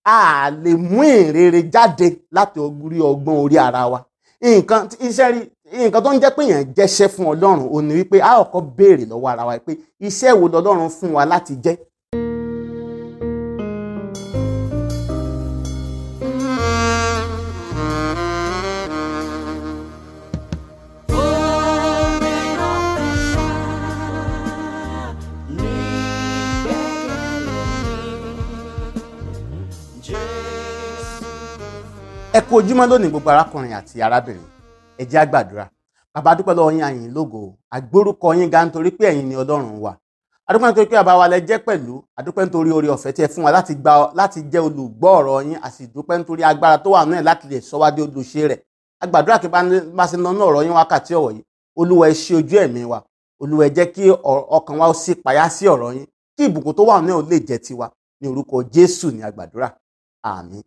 a lè mú ìrere jáde láti orí ọgbọ́n orí ara wa. Nǹkan tó ń jẹ́ pé èèyàn jẹ́ṣẹ́ fún Ọlọ́run ó ní wípé a kọ́kọ́ béèrè lọ́wọ́ ara wa pé iṣẹ́ wo lọ́lọ́run fún wa láti jẹ́. Ẹ kú ojúmọ́ lónìí gbogbo arákùnrin àti arábìnrin, ẹ jẹ́ á gbàdúrà. Bàbá, dúpẹ́ lọ́wọ́ yín, a yìn lógo, àgbórúkọ yín ga nítorí pé ẹ̀yin ni Ọlọ́run wa. Adúpẹ́ nítorí pé bàbá wa lẹ jẹ́ pẹ̀lú, adúpẹ́ nítorí oore ọ̀fẹ́ tí ẹ fún wa láti jẹ́ olùgbọ́ ọ̀rọ̀ yín, a sì dúpẹ́ nítorí agbára tó wà náà láti lè sọ wá dé olùṣe rẹ̀. A gbàdúrà kí bá ṣe nánú ọ̀rọ̀ yín wákàtí ọ̀wọ̀ yìí, Olúwa ẹ ṣí ojú ẹ̀mí wa, Olúwa ẹ jẹ́ kí ọkàn wa ó sì payá sí ọ̀rọ̀ yín, kí ìbùkún tó wà náà ó lè jẹ́ tiwa. Ní orúkọ Jésù ni a gbàdúrà, àmín.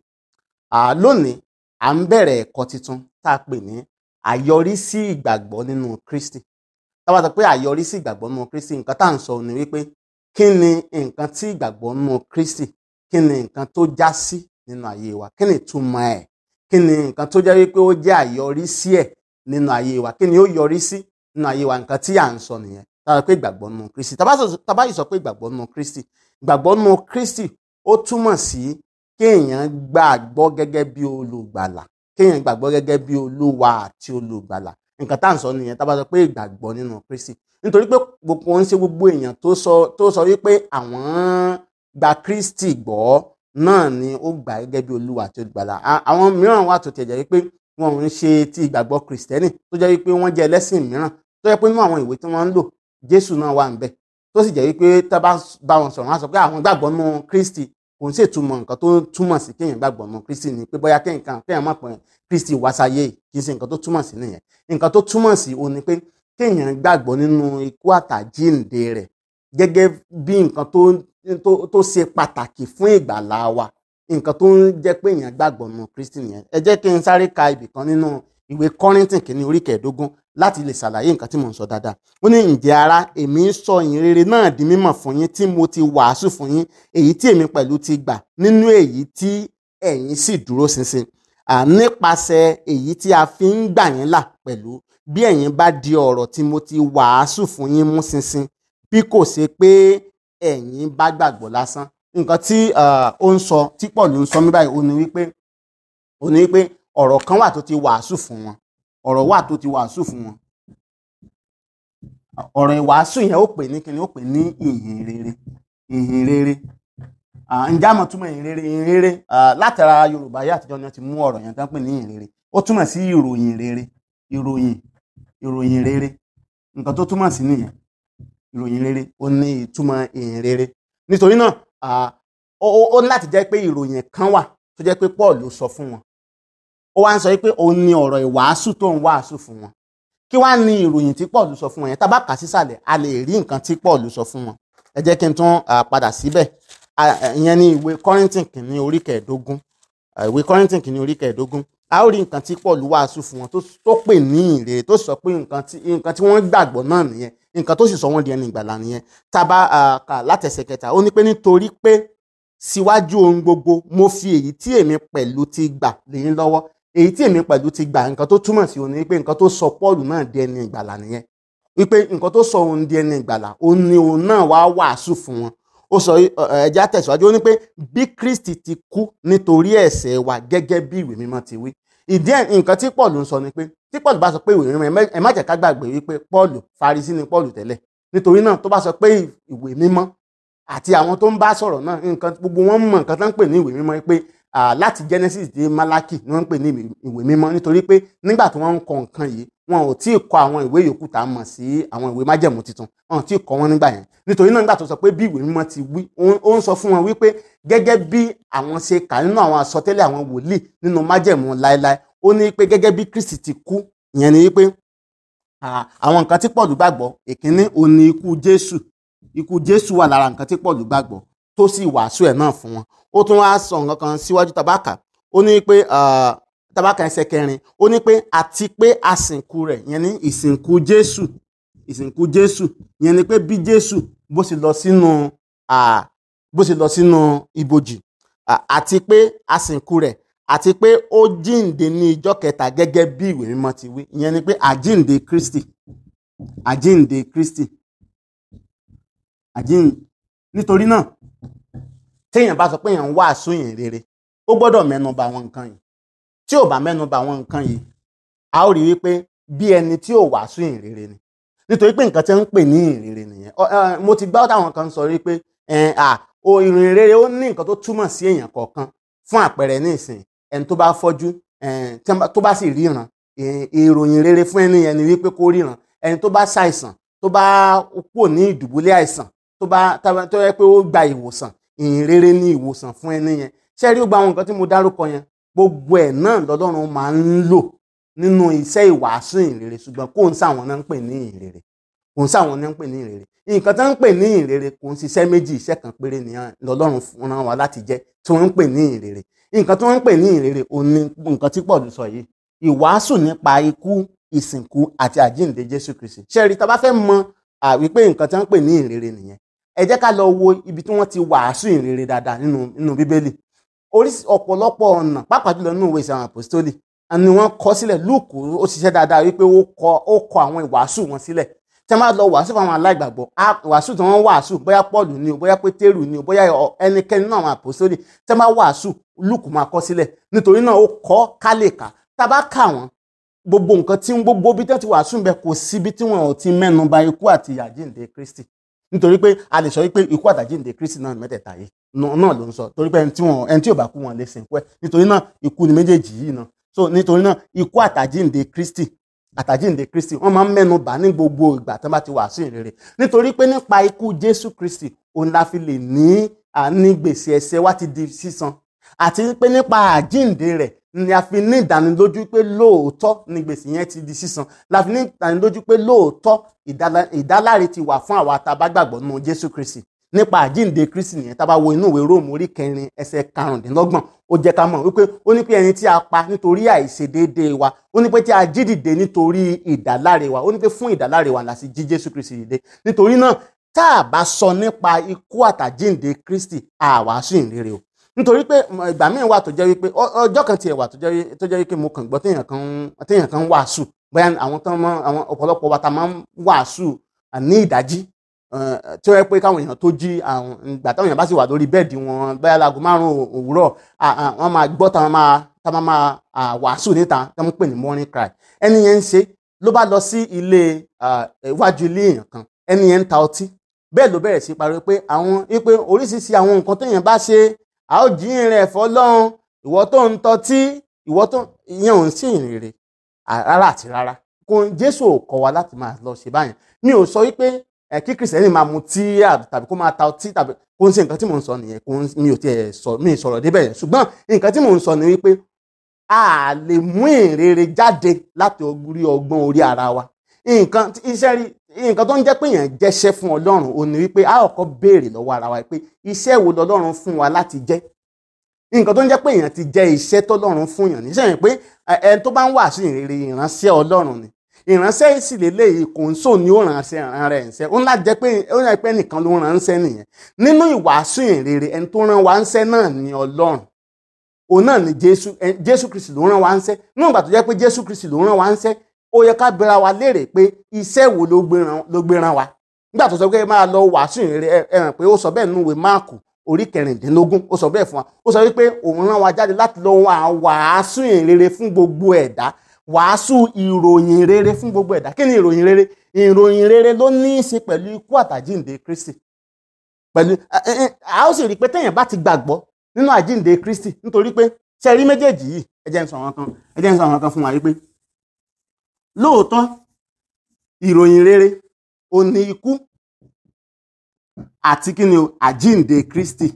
Lónìí à ń bẹ̀rẹ̀ ẹ̀kọ́ tuntun tá a pè ní àyọrísí ìgbàgbọ́ nínú Kristi. Tá bá sọ pé àyọrísí ìgbàgbọ́ nínú Kristi, nǹkan tá à ń sọ ni wípé kí ni nǹkan tí ìgbàgbọ́ nínú Kristi, kí ni nǹkan tó já sí nínú ayé wa, kí ni ìtumọ̀ ẹ̀, kí ni nǹkan tó jẹ́ wípé ó jẹ́ àyọrísí ẹ̀ nínú ayé wa, kí ni ó yọrí sí nínú ayé wa, nǹkan tí à ń sọ nìyẹn. Tá bá sọ pé ìgbàgbọ́ nínú Kristi, tá bá yìí sọ pé ìgbàgbọ́ nínú Kristi, ìgbàgbọ́ nínú Kristi ó túmọ̀ sí kéèyàn gbàgbọ́ gẹ́gẹ́ bí olùgbàlà, kéèyàn gbàgbọ́ gẹ́gẹ́ bí Olúwa àti olùgbàlà. Nǹkan tá à ń sọ nìyẹn tá bá sọ pé ìgbàgbọ́ nínú Kristi. Nítorí pé ń ṣe gbogbo èèyàn tó sọ wípé àwọn gba Kristi gbọ́ náà ni ó gbà gẹ́gẹ́ bí Olúwa àti olùgbàlà. Àwọn mìíràn wà tó tiẹ̀ jẹ́ wípé wọn ò ń ṣe ti ìgbàgbọ́ Kristẹni, tó jẹ́ wípé wọ́n jẹ́ ẹlẹ́sìn mìíràn, tó jẹ́ pé nínú àwọn ìwé tí wọ́n ń lò Jésù náà wà ńbẹ̀, tó sì jẹ́ wípé tá bá bá wọn sọ̀rọ̀ wọ́n á sọ pé àwọn gbàgbọ́ nínú Kristi. Kò ń ṣètumọ̀ nǹkan tó túmọ̀ sí kéèyàn gbàgbọ́ nínú Kristi ni pé bóyá kéèyàn mọ̀ pé Kristi wá sáyé, kì í ṣe nǹkan tó túmọ̀ sí nìyẹn. Nǹkan tó túmọ̀ sí ó ní pé kéèyàn gbàgbọ́ nínú ikú àtàjíǹde rẹ̀ gẹ́gẹ́ bí nǹkan tó ṣe pàtàkì fún ìgbàlá wa. Nǹkan tó ń jẹ́ pé èèyàn gbàgbọ́ nínú Kristi nìyẹn. Ẹ jẹ́ kí n sáré ka ibì kan nínú ìwé Kọ́ríńtì kìíní orí 15 láti lè ṣàlàyé nǹkan tí mò ń sọ dáadáa. Ó ní, ǹjẹ́ ará, èmi ń sọ ìyìn rere náà di mímọ̀ fún yín tí mo ti wàásù fún yín, èyí tí èmi pẹ̀lú ti gbà, nínú èyí tí ẹ̀yin sì dúró ṣinṣin. Nípasẹ̀ èyí tí a fi ń gbà yín là pẹ̀lú, bí ẹ̀yin bá di ọ̀rọ̀ tí mo ti wàásù fún yín mú ṣinṣin, bí kò ṣe pé ẹ̀yin bá gbàgbọ́ lásán. Nǹkan tí ó ń sọ, tí Pọ́ọ̀lù ń sọ mí báyìí, ó ní wípé ọ̀rọ̀ kan wà tó ti wàásù fún wọn. Ọ̀rọ̀ wà tó ti wàásù fún wọn. Ọ̀rọ̀ ìwàásù yẹn ó pè ní kíni? Ó pè ní ìhìn rere. Ìhìn rere. Ǹjẹ́ àmọ́ túmọ̀ ìhìn rere? Ìhìn rere látara Yorùbá ayé àtijọ́ ni wọ́n ti mú ọ̀rọ̀ yẹn tán pè ní ìhìn rere. Ó túmọ̀ sí ìròyìn rere. Ìròyìn rere. Nǹkan tó túmọ̀ sí nìyẹn. Ìròyìn rere ó ní ìtumọ̀ ìhìn rere. Nítorí náà ó ní láti jẹ́ pé ìròyìn kan wà tó jẹ́ pé Pọ́ọ̀lù sọ fún wọn. Ó wá ń sọ wípé òun ni ọ̀rọ̀ ìwàásù tó ń wàásù fún wọn. Kí wá ní ìròyìn tí Pọ́ọ̀lù sọ fún wọn yẹn? Tá bá kà sísàlẹ̀ a lè rí nǹkan tí Pọ́ọ̀lù sọ fún wọn. Ẹ jẹ́ kí n tún padà síbẹ̀. Ìyẹn ní ìwé Kọ́ríńtì kìíní orí 15. Ìwé Kọ́ríńtì kìíní orí 15. A ó rí nǹkan tí Pọ́ọ̀lù wàásù fún wọn tó pè ní ìrere, tó sọ pé nǹkan tí wọ́n gbàgbọ́ náà nìyẹn, nǹkan tó sì sọ wọ́n di ẹni ìgbàlà nìyẹn. Tá bá kà látẹsẹ̀ 3, ó ní pé nítorí pé síwájú ohun gbogbo mo fi èyí tí èmi pẹ̀lú ti gbà lé yín lọ́wọ́. Èyí tí èmi pẹ̀lú ti gbà, nǹkan tó túmọ̀ sí òun ni pé nǹkan tó sọ Pọ́ọ̀lù náà di ẹni ìgbàlà nìyẹn. Wípé nǹkan tó sọ òun di ẹni ìgbàlà, òun ni òun náà wá wàásù fún wọn. Ó sọ ẹja tẹ̀síwájú, ó ní pé bí Kristi ti kú nítorí ẹ̀ṣẹ̀ wa gẹ́gẹ́ bí ìwé mímọ́ ti wí. Ìdí nǹkan tí Pọ́ọ̀lù ń sọ ni pé tí Pọ́ọ̀lù bá sọ pé ìwé mímọ́, ẹ má jẹ́ ká gbàgbé wípé Pọ́ọ̀lù Farisí ni Pọ́ọ̀lù tẹ́lẹ̀. Nítorí náà tó bá sọ pé ìwé mímọ́ àti àwọn tó ń bá sọ̀rọ̀ náà, nǹkan gbogbo wọn mọ̀ nǹkan tó ń pè ní ìwé mímọ́, pé láti Genesis dé Málákì ni wọ́n ń pè ní ìwé mímọ́. Nítorí pé nígbà tí wọ́n ń kọ nǹkan yìí, wọn ò tí ì kọ àwọn ìwé yòókù tá a mọ̀ sí àwọn ìwé májẹ̀mú tuntun, wọn ò tí ì kọ wọn nígbà yẹn. Nítorí náà nígbà tó sọ pé bí ìwé mímọ́ ti wí, ó ń sọ fún wọn wípé gẹ́gẹ́ bí àwọn ṣe kà nínú àwọn àsọtẹ́lẹ̀ àwọn wòlíì nínú májẹ̀mú láéláé, ó ní pé gẹ́gẹ́ bí Kristi ti kú, ìyẹn ni wípé àwọn nǹkan tí Pọ́ọ̀lù gbàgbọ́, èkínní ó ní ikú Jésù. Ikú Jésù wà lára nǹkan tí Pọ́ọ̀lù gbàgbọ́ tó sì wàásù ẹ̀ náà fún wọn. Ó tún wá sọ nǹkan kan síwájú tabaka. Ó ní pé tabaka ẹsẹ̀ 4, ó ní pé àti pé àsìnkú rẹ̀, ìyẹn ní ìsìnkú Jésù, ìyẹn ni pé bí Jésù bó ṣe lọ sínú ibojì, àti pé a sìnkú rẹ̀ àti pé ó jíǹde ní ijọ́ kẹta gẹ́gẹ́ bí ìwé mímọ́ ti wí. Ìyẹn ni pé àjíǹde Kristi, àjíǹde Kristi, àjíǹde. Nítorí náà téèyàn bá sọ pé èèyàn ń wàásù ìyìn rere, ó gbọ́dọ̀ mẹ́nuba àwọn nǹkan yìí. Tí ò bá mẹ́nuba àwọn nǹkan yìí, a ó rí wípé bí ẹni tí ò wàásù ìyìn rere ni. Nítorí pé nǹkan tí wọ́n ń pè ní ìyìn rere nìyẹn. Mo ti gbọ́ táwọn kan sọ wípé ìyìn rere ó ní nǹkan tó túmọ̀ sí èèyàn kọ̀ọ̀kan. Fún àpẹẹrẹ ní ìsìn, ẹni tó bá fọ́jú tó bá sì ríran, ìròyìn rere fún ẹni yẹn ni wípé kó ríran. Ẹni tó bá ṣàìsàn, tó bá kúrò ní ìdùbúlẹ̀ àìsàn, tó yẹ pé ó gba ìwòsàn, ìyìn rere ní ìwòsàn fún ẹni yẹn. Ṣé rí gbogbo àwọn nǹkan tí mo dárúkọ yẹn, gbogbo ẹ̀ náà lọ́lọ́run máa ń lò nínú iṣẹ́ ìwàásù ìyìn rere, ṣùgbọ́n kò ń sáwọn náà ń pè ní ìyìn rere, kò ń sáwọn náà ń pè ní ìyìn rere. Nǹkan tó ń pè ní ìyìn rere kò ń ṣiṣẹ́ méjì, iṣẹ́ kan péré nìyẹn lọ́lọ́run rán wa láti jẹ́ tí wọ́n ń pè ní ìyìn rere. Nǹkan tí wọ́n ń pè ní ìyìn rere òun ni nǹkan tí Pọ́ọ̀lù sọ yìí, ìwàásù nípa ikú, ìsìnkú àti àjíǹde Jésù Kristi. Ṣé rí, tá bá fẹ́ mọ wípé nǹkan tí wọ́n ń pè ní ìyìn rere nìyẹn, ẹ jẹ́ ká lọ wo ibi tí wọ́n ti wàásù ìyìn rere dáadáa nínú Bíbélì. Ọ̀pọ̀lọpọ̀ ọ̀nà, pàápàá jùlọ nínú ìwé Ìṣe àwọn Àpọ́stélì ni wọ́n kọ sílẹ̀. Lúùkù ó ṣiṣẹ́ dáadáa wípé ó kọ àwọn ìwàásù wọn sílẹ̀. Tí wọ́n bá lọ wàásù fún àwọn aláìgbàgbọ́, ìwàásù tí wọ́n wàásù, bóyá Pọ́ọ̀lù ni o, bóyá Pétérù ni o, bóyá ẹnikẹ́ni nínú àwọn àpọ́stélì, tí wọ́n bá wàásù, Lúùkù máa kọ sílẹ̀. Nítorí náà ó kọ ká lè kà. Tá bá kà wọ́n, gbogbo nǹkan tí gbogbo bí tí wọ́n ti wàásù ń bẹ, kò síbi tí wọ́n ò ti mẹ́nu bà ikú àti àjíǹde Kristi. Nítorí pé a lè sọ wípé ikú àtàjíǹde Kristi náà mẹ́tẹ̀ẹ̀ta yìí náà ló ń sọ. Torí pé ẹni tí ò bá kú wọn lè sìnkú ẹ̀. Nítorí náà ikú ni méjèèjì yìí náà. So nítorí náà ikú àtàjíǹde Kristi wọ́n máa ń mẹ́nu bà ní gbogbo ìgbà tí wọ́n bá ti wàásù ìyìn rere. Nítorí pé nípa ikú Jésù Kristi òun la fi lè ní gbèsè ẹ̀ṣẹ̀ wa ti di sísan. Àti pé nípa àjíǹde rẹ̀ ni a fi ní ìdánilójú pé lóòótọ́ ni gbèsè yẹn ti di sísan. La fi ní ìdánilójú pé lóòótọ́ ìdáláre ti wà fún àwa tá a bá gbàgbọ́ nínú Jésù Kristi. Nípa àjíǹde Kristi nìyẹn. Tá bá wo inú ìwé Róòmù orí 4 ẹsẹ̀ 25, ó jẹ́ ká mọ̀ wípé ó ní pé ẹni tí a pa nítorí àìṣedéédéé wa, ó ní pé tí a jí dìde nítorí ìdáláre wa, ó ní pé fún ìdáláre wa la sì jí Jésù Kristi dìde. Nítorí náà tá a bá sọ nípa ikú àtàjíǹde Kristi, a wàásù ìyìn rere o. Nítorí pé ìgbà míì wà tó jẹ́ wípé ọjọ́ kan tiẹ̀ wà tó jẹ́ wípé mo kàn gbọ́ téèyàn kan wàásù, bóyá àwọn ọ̀pọ̀lọpọ̀ wa ta máa ń wàásù ní ìdájí, tí ó yẹ pé káwọn èèyàn tó jí, ìgbà táwọn èèyàn bá sì wà lórí bẹ́ẹ̀dì wọn, bóyá láago 5 òwúrọ̀, wọ́n máa gbọ́ táwọn máa wàásù níta tí wọ́n pè ní morning cry. Ẹni yẹn ń ṣe ló bá lọ sí ilé iwájú ilé èèyàn kan, ẹni yẹn ń ta ọtí. Bẹ́ẹ̀ ló bẹ̀rẹ̀ sí pariwo pé oríṣiríṣi àwọn nǹkan téèyàn bá ṣe, a ó jíyìn rẹ̀ fọ́lọ́run, ìwọ tó ń tọ́tí, ìyẹn ò ń sí ìyìn rere rárá àti rárá. Jésù ò kọ́ wa láti máa lọ ṣe báyẹn. Mi ò sọ wípé kí Kristẹni máa mutí tàbí kó máa ta ọtí tàbí kó ń ṣe nǹkan tí mò ń sọ nìyẹn. Mi ò sọ̀rọ̀ débẹ̀ yẹn. Ṣùgbọ́n nǹkan tí mò ń sọ ni wípé a lè mú ìyìn rere jáde láti orí ọgbọ́n orí ara wa. Nǹkan tó ń jẹ́ pé èèyàn jẹ́ṣẹ́ fún Ọlọ́run ò ní wípé a kọ́kọ́ béèrè lọ́wọ́ ara wa pé iṣẹ́ wo lọ́lọ́run fún wa láti jẹ́. Nǹkan tó ń jẹ́ pé èèyàn ti jẹ́ iṣẹ́ tọ́lọ́run fún èèyàn ní sẹ́yìn pé ẹni tó bá ń wàásù ìyìn rere ìránṣẹ́ Ọlọ́run ni. Ìránṣẹ́ sì lélẹ́yìí kò ń sò ní ó ránṣẹ́ rẹ̀ ńṣẹ́. Ó ń lá jẹ́ pé nìkan ló ránṣẹ́ nìyẹn. Nínú ìwàásù ìyìn rere ẹni tó rán wa ńṣẹ́ náà ni Ọlọ́run. Òun náà ni Jésù Kristi ló rán wa ńṣẹ́. Nígbà tó jẹ́ pé Jésù Kristi ló rán wa ńṣẹ́, ó yẹ ká bẹ̀rẹ̀ wa léèrè pé iṣẹ́ wo ló gbé rán wa. Nígbà tó sọ pé máa lọ wàásù ìyìn rere, ẹ hàn pé ó sọ bẹ́ẹ̀ nínú ìwé Máàkù orí 15, ó sọ bẹ́ẹ̀ fún wa. Ó sọ wípé òun rán wa jáde láti lọ wàásù ìyìn rere fún gbogbo ẹ̀dá, wàásù ìròyìn rere fún gbogbo ẹ̀dá. Kí ni ìròyìn rere? Ìròyìn rere ló ní í ṣe pẹ̀lú ikú àtàjíǹde Kristi. A ó sì rí i pé téèyàn bá ti gbàgbọ́ nínú àjíǹde Kristi, nítorí pé ṣe rí méjèèjì yìí, ẹ jẹ́ n sọ àwọn kan fún wa wípé lóòótọ́ ìròyìn rere ó ní ikú àti kí ni àjíǹde Kristi.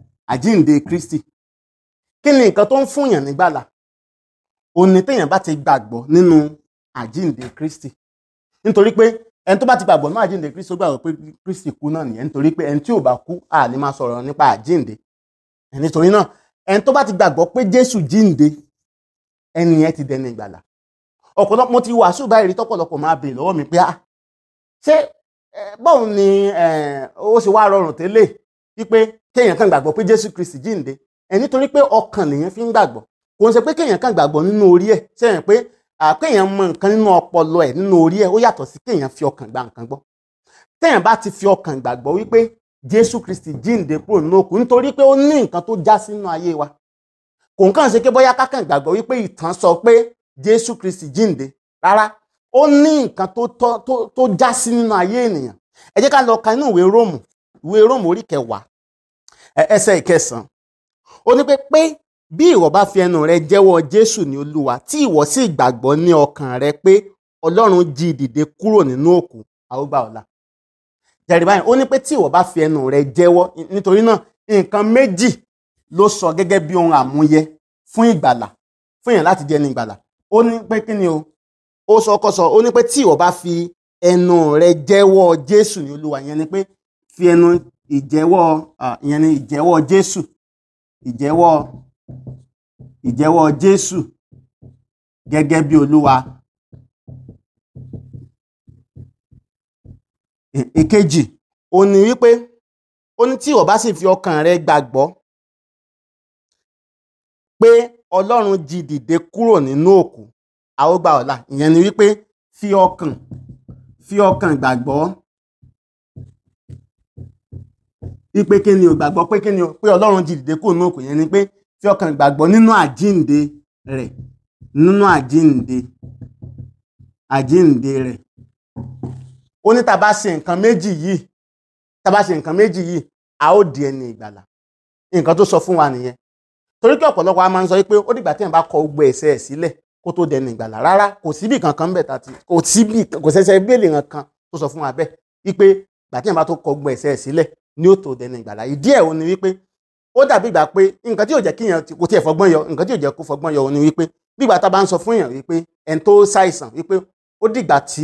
Kí ni nǹkan tó ń fúnyàn nígbàlà? Ó ní téèyàn bá ti gbàgbọ́ nínú àjíǹde Kristi. Nítorí pé ẹni tó bá ti gbàgbọ́ nínú àjíǹde Kristi ó gbàgbọ́ pé Kristi kú náà nìyẹn. Nítorí pé ẹni tí ò bá kú a lè máa sọ̀rọ̀ nípa àjíǹde. Nítorí náà ẹni tó bá ti gbàgbọ́ pé Jésù jíǹde, ẹni yẹn ti dẹni ìgbàlà. Ọ̀pọ̀lọpọ̀ mo ti wàásù báyìí rí tọ́pọ̀lọpọ̀ máa bèèrè lọ́wọ́ mi pé ṣé báwo ni ó ṣe wá rọrùn tẹ́lẹ̀ wípé kéèyàn kan gbàgbọ́ pé Jésù Kristi jíǹde nítorí pé ọkàn lèèyàn fi ń gbàgbọ́, kò ń ṣe pé kéèyàn kàn gbàgbọ́ nínú orí ẹ̀. Sẹ́yìn pé kéèyàn mọ nǹkan nínú ọpọlọ ẹ̀ nínú orí ẹ̀ ó yàtọ̀ sí kéèyàn fi ọkàn gba nǹkan gbọ́. Téèyàn bá ti fi ọkàn gbàgbọ́ wípé Jésù Kristi jíǹde kúrò nínú òkú nítorí pé ó ní nǹkan tó já sínú ayé wa, kò ń kàn ṣe pé bóyá kákàn gbàgbọ́ wípé ìtàn sọ pé Jésù Kristi jíǹde, rárá, ó ní nǹkan tó já sí nínú ayé ènìyàn. Ẹ jẹ́ ká lọ ka inú ìwé Róòmù orí 10 ẹsẹ̀ 9. Ó ní pé bí ìwọ bá fi ẹnu rẹ jẹ́wọ́ Jésù ní Olúwa tí ìwọ sì gbàgbọ́ ní ọkàn rẹ pé Ọlọ́run jí dìde kúrò nínú òkú, a ó gbà ọ́ là. Jẹ́rìí báyìí, ó ní pé tí ìwọ bá fi ẹnu rẹ jẹ́wọ́, nítorí náà nǹkan méjì ló sọ gẹ́gẹ́ bí ohun àmúyẹ fún ìgbàlà, fún èèyàn láti jẹ́ ní ìgbàlà. Ó ní pé kí ni o? Ó sọ ó ní pé tí ìwọ bá fi ẹnu rẹ jẹ́wọ́ Jésù ní Olúwa, ìyẹn ni pé fi ẹnu ìyẹn ni ìjẹ́wọ́ Jésù, ìjẹ́wọ́ Jésù gẹ́gẹ́ bí Olúwa. Èkejì ó ní wípé ó ní tí ìwọ bá sì fi ọkàn rẹ gbàgbọ́ pé Ọlọ́run jí dìde kúrò nínú òkú, a ó gbà ọ́ là. Ìyẹn ni wípé fi ọkàn gbàgbọ́ wípé kí ni o, gbàgbọ́ pé kí ni o, pé Ọlọ́run jí dìde kúrò nínú òkú. Ìyẹn ni pé fi ọkàn gbàgbọ́ nínú àjíǹde rẹ̀, nínú àjíǹde rẹ̀. Ó ní tá bá ṣe nǹkan méjì yìí, a ó di ẹni ìgbàlà. Nǹkan tó sọ fún wa nìyẹn. Torí pé ọ̀pọ̀lọpọ̀ a máa ń sọ pé ó dìgbà tí èèyàn bá kọ gbogbo ẹ̀ṣẹ̀ ẹ̀ sílẹ̀ kó tó dẹni ìgbàlà. Rárá, kò síbì kankan bẹ̀ kò ṣẹ̀ṣẹ̀ Bíbélì kankan tó sọ fún wa bẹ́ẹ̀ wípé ìgbà tí èèyàn bá tó kọ gbogbo ẹ̀ṣẹ̀ ẹ̀ sílẹ̀ ni ó tó dẹni ìgbàlà. Ìdí ẹ̀ ò ní wípé ó dàbí ìgbà pé nǹkan tí yóò jẹ́ kí èèyàn kò tiẹ̀ fọgbọ́n yọ, nǹkan tí yóò jẹ́ kó fọgbọ́n yọ ò ní wípé bí ìgbà tá a bá ń sọ fún èèyàn wípé ẹni tó ṣàìsàn wípé ó dìgbà tí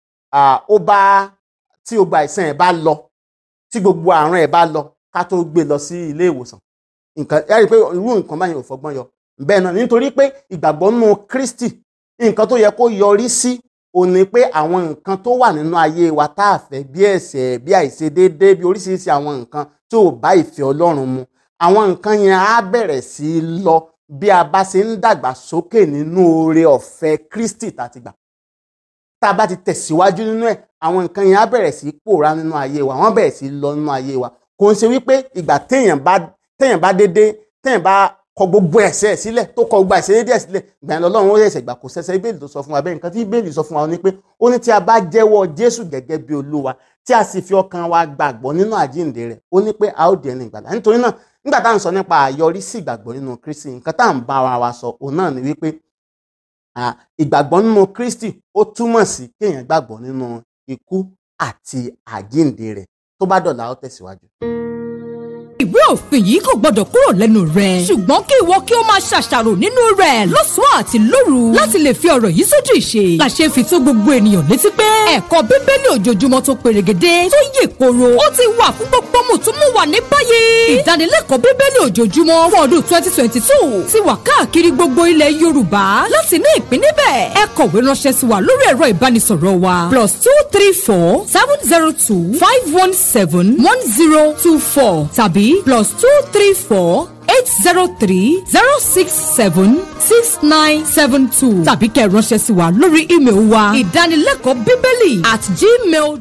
gbogbo àìsàn ẹ̀ bá lọ, tí gbogbo àrùn ẹ̀ bá lọ ká tó gbé lọ sí ilé ìwòsàn. Nǹkan ẹ rí i pé irú nǹkan báyìí ò fọgbọ́n yọ. Bẹ́ẹ̀ náà nítorí pé ìgbàgbọ́ nínú Kristi, nǹkan tó yẹ kó yọrí sí ò ní pé àwọn nǹkan tó wà nínú ayé wa tá a fẹ́ bí ẹ̀ṣẹ̀, bí àìṣedéédé, bí oríṣiríṣi àwọn nǹkan tó bá ìfẹ́ Ọlọ́run mu, àwọn nǹkan yẹn á bẹ̀rẹ̀ sí í lọ bí a bá ṣe ń dàgbà sókè nínú oore ọ̀fẹ́ Kristi tàti gbà. Tá a bá ti tẹ̀síwájú nínú ẹ̀, àwọn nǹkan yẹn á bẹ̀rẹ̀ sí í pòórá nínú ayé wa, wọ́n bẹ̀rẹ̀ sí í lọ nínú ayé wa. Kò ń ṣe wípé ìgbà téèyàn bá kọ gbogbo ẹ̀ṣẹ̀ sílẹ̀, tó kọ gbogbo àìṣedéédé ẹ̀ sílẹ̀, ìgbà yẹn Ọlọ́run ó ṣẹ̀ṣẹ̀ gbà. Kò ṣẹ̀ṣẹ̀ Bíbélì tó sọ fún wa bẹ́ẹ̀. Nǹkan tí Bíbélì sọ fún wa ni pé ó ní tí a bá jẹ́wọ́ Jésù gẹ́gẹ́ bí Olúwa, tí a sì fi ọkàn wa gbàgbọ́ nínú àjíǹde rẹ̀, ó ní pé a ó di ẹni ìgbàlà. Nítorí náà nígbà tá à ń sọ nípa àyọrísí ìgbàgbọ́ nínú Kristi, nǹkan tá à ń bá wa sọ òun náà ni wípé ìgbàgbọ́ nínú Kristi ó túmọ̀ sí kéèyàn gbàgbọ́ nínú ikú àti àjíǹde rẹ̀. Tó bá dọ̀la ó tẹ̀síwájú. Ìwé òfin yìí kò gbọdọ̀ kúrò lẹ́nu rẹ̀, ṣùgbọ́n kí ìwọ kí ó máa ṣàṣàrò nínú rẹ̀ lọ́sàn-án àti lóru láti lè fi ọ̀rọ̀ yìí sójú ìṣe. La ṣe fi tó gbogbo ènìyàn létí pé ẹ̀kọ́ Bíbélì ojoojúmọ́ tó perégedé tó yè koro ó ti wà fún gbogbo mùtúmùwà ní báyìí. Ìdánilẹ́kọ̀ọ́ Bíbélì ojoojúmọ́ fún ọdún 2022 ti wà káàkiri gbogbo ilẹ̀ Yorùbá. Láti ní ìpín níbẹ̀, ẹ kọ̀wé ránṣẹ́ sí wa lórí ẹ̀rọ ìbánisọ̀rọ̀ wa +234 702 517 1024 tàbí +234 803 067 6972 tàbí kẹ́ ránṣẹ́ sí wa lórí ímeèlì wa ìdánilẹ́kọ̀ọ́ bíbélì@gmail.com.